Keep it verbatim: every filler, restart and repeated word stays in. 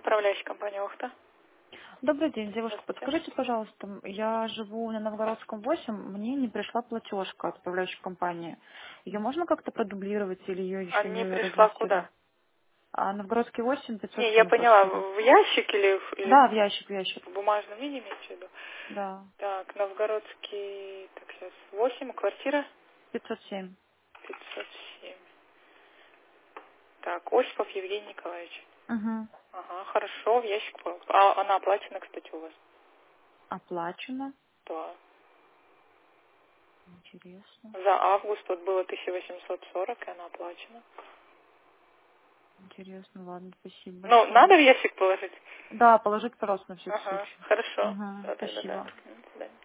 управляющая компания Охта. Добрый день, девушка. Здравствуйте. Подскажите, пожалуйста, я живу на Новгородском восемь, мне не пришла платежка от управляющей компании. Ее можно как-то продублировать или ее А еще не не пришла разместили? куда? А Новгородский восемь, пятьсот Не, я семь поняла, квартира. в в ящик или, в- или Да, в ящик, в ящик. в бумажном виде имеете в виду? Да, Так, Новгородский, так, сейчас, восемь, квартира пятьсот семь. пятьсот семь. Так, Осипов Евгений Николаевич. Угу. Ага, хорошо, в ящик. по- А она оплачена, кстати, у вас? Оплачено. Да. Интересно. За август вот было тысяча восемьсот сорок, и она оплачена. Интересно, ладно, спасибо Ну, большое. надо в ящик положить? Да, положить, пожалуйста, на всякий Ага, случай. хорошо. Угу, Да, да, да, да. спасибо. До свидания.